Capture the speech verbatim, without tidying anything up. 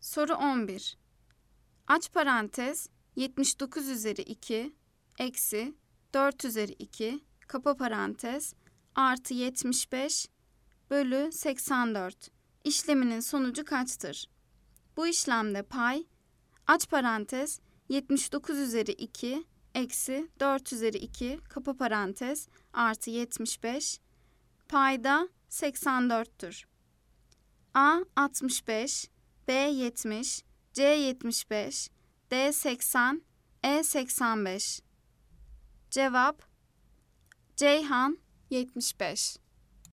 Soru on bir. Aç parantez yetmiş dokuz üzeri iki eksi dört üzeri iki kapa parantez artı yetmiş beş bölü seksen dört işleminin sonucu kaçtır? Bu işlemde pay aç parantez yetmiş dokuz üzeri iki eksi dört üzeri iki kapa parantez artı yetmiş beş payda seksen dörttür. A altmış beş, B yetmiş, C yetmiş beş, D seksen, E seksen beş. Cevap Ceyhan yetmiş beş.